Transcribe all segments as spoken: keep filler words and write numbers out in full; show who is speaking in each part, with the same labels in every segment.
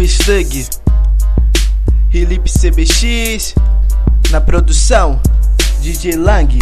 Speaker 1: Luiz Thug, Felipe C B X, na produção, D J Lang.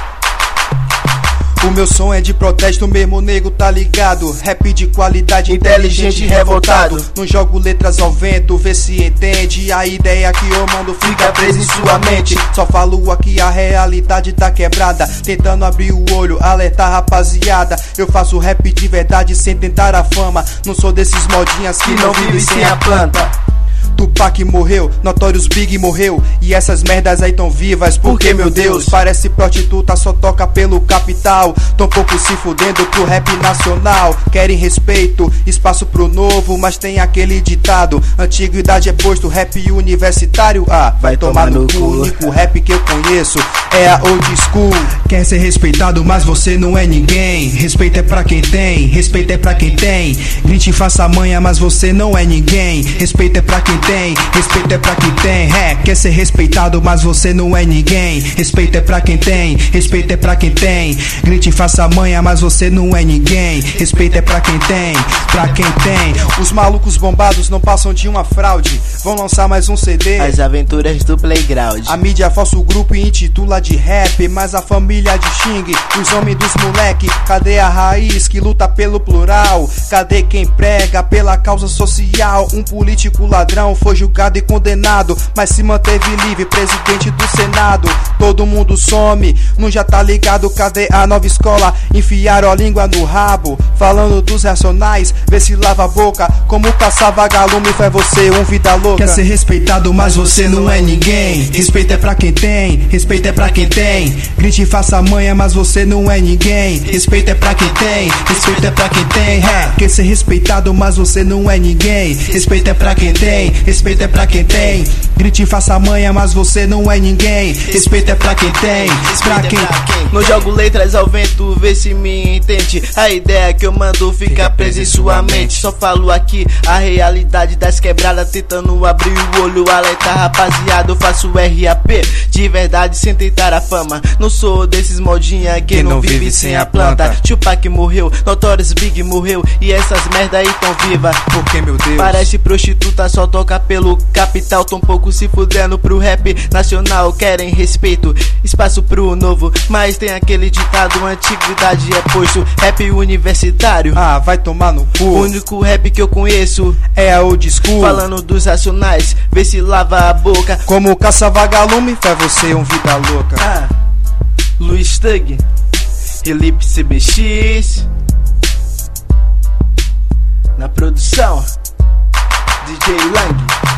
Speaker 2: O meu som é de protesto mesmo, nego, tá ligado? Rap de qualidade, inteligente e revoltado. Não jogo letras ao vento, vê se entende. A ideia que eu mando fica presa em sua mente. Só falo aqui a realidade da quebrada, tentando abrir o olho, alertar rapaziada. Eu faço rap de verdade sem tentar a fama. Não sou desses modinhas que não vivem sem a planta. Tupac morreu, Notorious Big morreu, e essas merdas aí tão vivas, porque meu Deus, parece prostituta, só toca pelo capital. Tão pouco se fudendo pro rap nacional. Querem respeito, espaço pro novo, mas tem aquele ditado: antiguidade é posto, rap universitário. Ah, vai tomar no cu, o único rap que eu conheço é a old school. Quer ser respeitado, mas você não é ninguém. Respeito é pra quem tem, respeito é pra quem tem. Grite e faça manha, mas você não é ninguém. Respeito é pra quem tem. Tem, respeito é pra quem tem, é, quer ser respeitado, mas você não é ninguém. Respeito é pra quem tem, respeito é pra quem tem. Grite e faça manha, mas você não é ninguém. Respeito é pra quem tem, pra quem tem. Os malucos bombados não passam de uma fraude. Vão lançar mais um C D,
Speaker 1: As Aventuras do Playground.
Speaker 2: A mídia força o grupo e intitula de rap, mas a família de xingue os homens dos moleque. Cadê a raiz que luta pelo plural? Cadê quem prega pela causa social? Um político ladrão foi julgado e condenado, mas se manteve livre, presidente do Senado. Todo mundo some, não já tá ligado? Cadê a nova escola? Enfiaram a língua no rabo, falando dos racionais, vê se lava a boca. Como caçar vagalume, faz você um vida louca. Quer ser respeitado, mas você não é ninguém. Respeito é pra quem tem, respeito é pra quem tem. Grite e faça manha, mas você não é ninguém. Respeito é pra quem tem, respeito é pra quem tem. É, quer ser respeitado, mas você não é ninguém. Respeito é pra quem tem, respeito é pra quem tem. Grite e faça manha, mas você não é ninguém. Respeito é pra quem tem, pra quem.
Speaker 1: Não jogo letras ao vento, vê se me entende. A ideia que eu mando fica presa em sua mente. Só falo aqui a realidade das quebradas, tentando abrir o olho, alertar rapaziada. Eu faço R A P de verdade sem tentar a fama. Não sou desses modinha que, que não vive sem a planta. Tupac morreu, Notorious Big morreu, e essas merda aí tão viva,
Speaker 2: porque meu Deus,
Speaker 1: parece prostituta, só toca pelo capital. Tão pouco se fudendo pro rap nacional. Querem respeito, espaço pro novo, mas tem aquele ditado: antiguidade é posto, rap universitário.
Speaker 2: Ah, vai tomar no cu.
Speaker 1: O único rap que eu conheço
Speaker 2: é a old school,
Speaker 1: falando dos racionais, vê se lava a boca.
Speaker 2: Como caça vagalume, faz você um vida louca.
Speaker 1: Ah, Luiz Thug, Felipe C B X, na produção, D J Lang.